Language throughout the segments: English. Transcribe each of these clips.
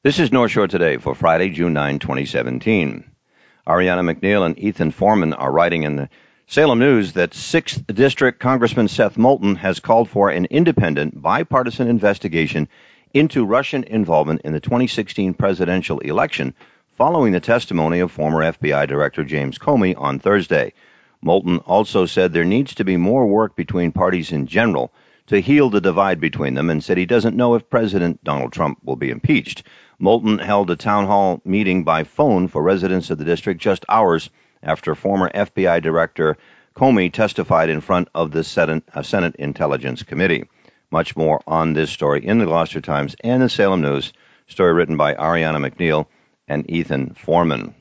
This is North Shore Today for Friday, June 9, 2017. Ariana McNeil and Ethan Foreman are writing in the Salem News that 6th District Congressman Seth Moulton has called for an independent, bipartisan investigation into Russian involvement in the 2016 presidential election following the testimony of former FBI Director James Comey on Thursday. Moulton also said there needs to be more work between parties in general to heal the divide between them and said he doesn't know if President Donald Trump will be impeached. Moulton held a town hall meeting by phone for residents of the district just hours after former FBI Director Comey testified in front of the Senate Intelligence Committee. Much more on this story in the Gloucester Times and the Salem News, story written by Ariana McNeil and Ethan Foreman.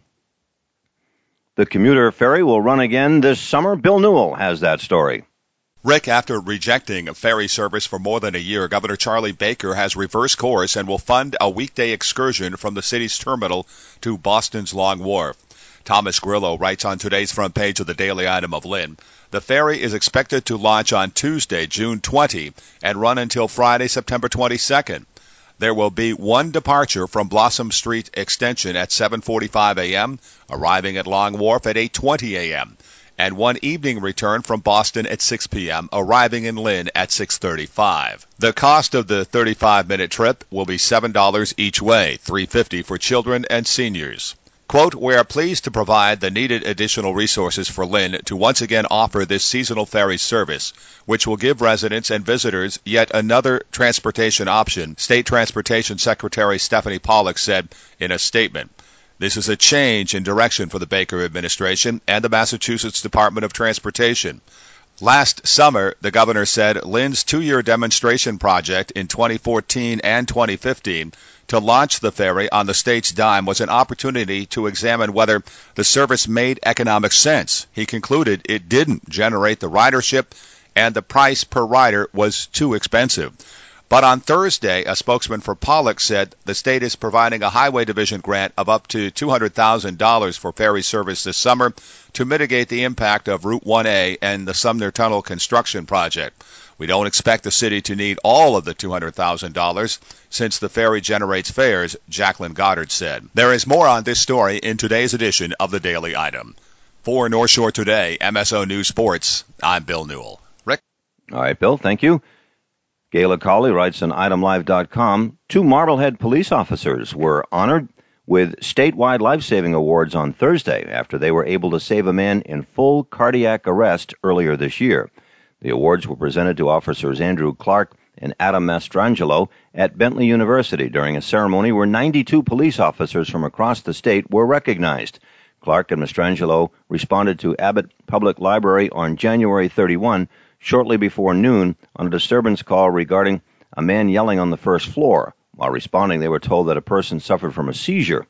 The commuter ferry will run again this summer. Bill Newell has that story. Rick, after rejecting a ferry service for more than a year, Governor Charlie Baker has reversed course and will fund a weekday excursion from the city's terminal to Boston's Long Wharf. Thomas Grillo writes on today's front page of the Daily Item of Lynn, the ferry is expected to launch on Tuesday, June 20, and run until Friday, September 22nd. There will be one departure from Blossom Street Extension at 7:45 a.m., arriving at Long Wharf at 8:20 a.m., and one evening return from Boston at 6 p.m., arriving in Lynn at 6:35. The cost of the 35-minute trip will be $7 each way, $3.50 for children and seniors. Quote, we are pleased to provide the needed additional resources for Lynn to once again offer this seasonal ferry service, which will give residents and visitors yet another transportation option, State Transportation Secretary Stephanie Pollack said in a statement. This is a change in direction for the Baker administration and the Massachusetts Department of Transportation. Last summer, the governor said Lynn's two-year demonstration project in 2014 and 2015 to launch the ferry on the state's dime was an opportunity to examine whether the service made economic sense. He concluded it didn't generate the ridership and the price per rider was too expensive. But on Thursday, a spokesman for Pollack said the state is providing a Highway Division grant of up to $200,000 for ferry service this summer to mitigate the impact of Route 1A and the Sumner Tunnel construction project. We don't expect the city to need all of the $200,000 since the ferry generates fares, Jacqueline Goddard said. There is more on this story in today's edition of the Daily Item. For North Shore Today, MSO News Sports, I'm Bill Newell. Rick? All right, Bill, thank you. Gayla Cawley writes on itemlive.com, 2 Marblehead police officers were honored with statewide life-saving awards on Thursday after they were able to save a man in full cardiac arrest earlier this year. The awards were presented to officers Andrew Clark and Adam Mastrangelo at Bentley University during a ceremony where 92 police officers from across the state were recognized. Clark and Mastrangelo responded to Abbott Public Library on January 31, shortly before noon, on a disturbance call regarding a man yelling on the first floor. While responding, they were told that a person suffered from a seizure.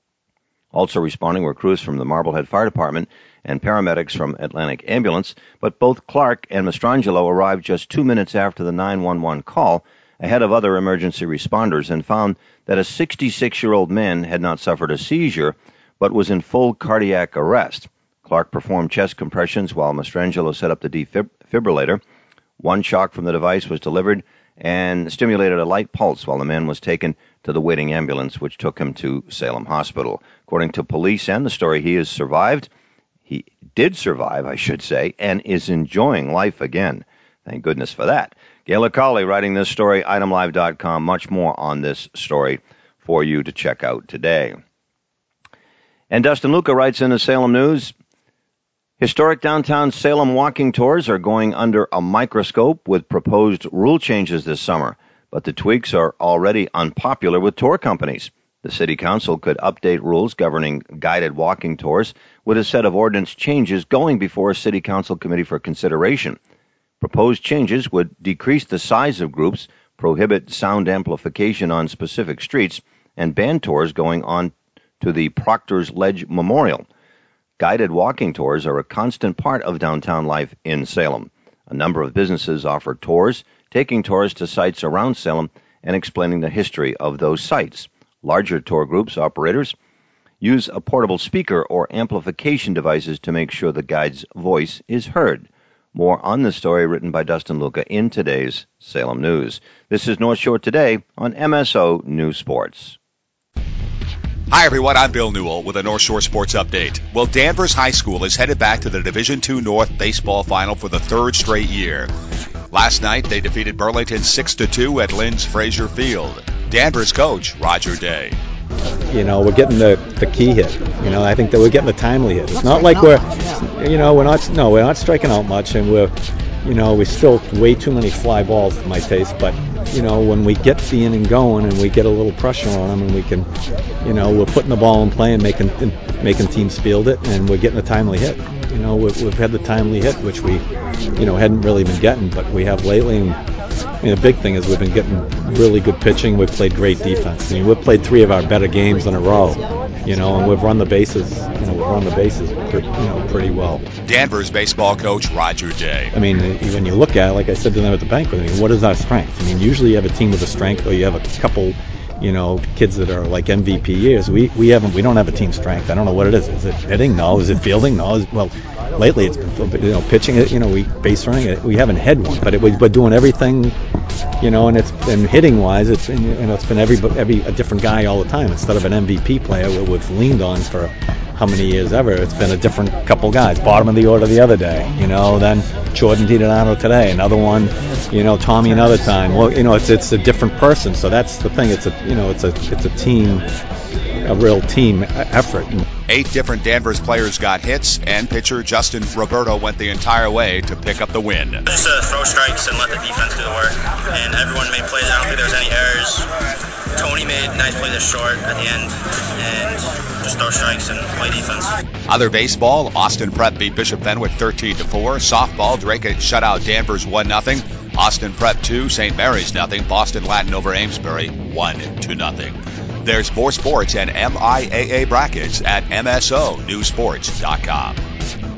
Also responding were crews from the Marblehead Fire Department and paramedics from Atlantic Ambulance, but both Clark and Mastrangelo arrived just 2 minutes after the 911 call, ahead of other emergency responders, and found that a 66-year-old man had not suffered a seizure, but was in full cardiac arrest. Clark performed chest compressions while Mastrangelo set up the defibrillator. One shock from the device was delivered and stimulated a light pulse while the man was taken to the waiting ambulance, which took him to Salem Hospital. According to police and the story, he has survived. He did survive, I should say, and is enjoying life again. Thank goodness for that. Gayla Cawley writing this story, itemlive.com. Much more on this story for you to check out today. And Dustin Luca writes in the Salem News, historic downtown Salem walking tours are going under a microscope with proposed rule changes this summer, but the tweaks are already unpopular with tour companies. The City Council could update rules governing guided walking tours with a set of ordinance changes going before a City Council committee for consideration. Proposed changes would decrease the size of groups, prohibit sound amplification on specific streets, and ban tours going on to the Proctor's Ledge Memorial. Guided walking tours are a constant part of downtown life in Salem. A number of businesses offer tours, taking tours to sites around Salem and explaining the history of those sites. Larger tour groups operators use a portable speaker or amplification devices to make sure the guide's voice is heard. More on this story written by Dustin Luca in today's Salem News. This is North Shore Today on MSO News Sports. Hi, everyone. I'm Bill Newell with a North Shore Sports Update. Well, Danvers High School is headed back to the Division II North baseball final for the third straight year. Last night, they defeated Burlington 6-2 at Lynn's Frazier Field. Danvers coach Roger Day. We're getting the key hit. I think that we're getting the timely hit. It's not like we're not striking out much, and we're still way too many fly balls for my taste. But when we get the inning going and we get a little pressure on them, and we can, we're putting the ball in play and making teams field it, and we're getting a timely hit. We've had the timely hit, which we, hadn't really been getting, but we have lately. And the big thing is we've been getting really good pitching. We've played great defense. We've played 3 of our better games in a row, and we've run the bases. Pretty well. Danvers baseball coach Roger Day. When you look at it, like I said to them at the banquet, what is our strength? Usually you have a team with a strength, or you have a couple, kids that are like MVP years. We don't have a team strength. I don't know what it is. Is it hitting? No. Is it fielding? No. Lately it's been pitching it. We base running it. We haven't had one, but we're doing everything. And hitting wise, it's been a different guy all the time. Instead of an MVP player that we've leaned on for how many years ever, it's been a different couple guys. Bottom of the order the other day, then Jordan DiDonato today, another one, Tommy another time. Well, it's a different person. So that's the thing. It's a team, a real team effort. 8 different Danvers players got hits, and pitcher Justin Roberto went the entire way to pick up the win. Just throw strikes and let the defense do the work. And everyone made plays. I don't think there was any errors. Tony made a nice play this short at the end, and just throw strikes and play defense. Other baseball, Austin Prep beat Bishop Fenwick 13-4. Softball, Drake shut out Danvers 1-0. Austin Prep 2, St. Mary's 0. Boston Latin over Amesbury 1-0. There's more sports and MIAA brackets at MSONewsports.com.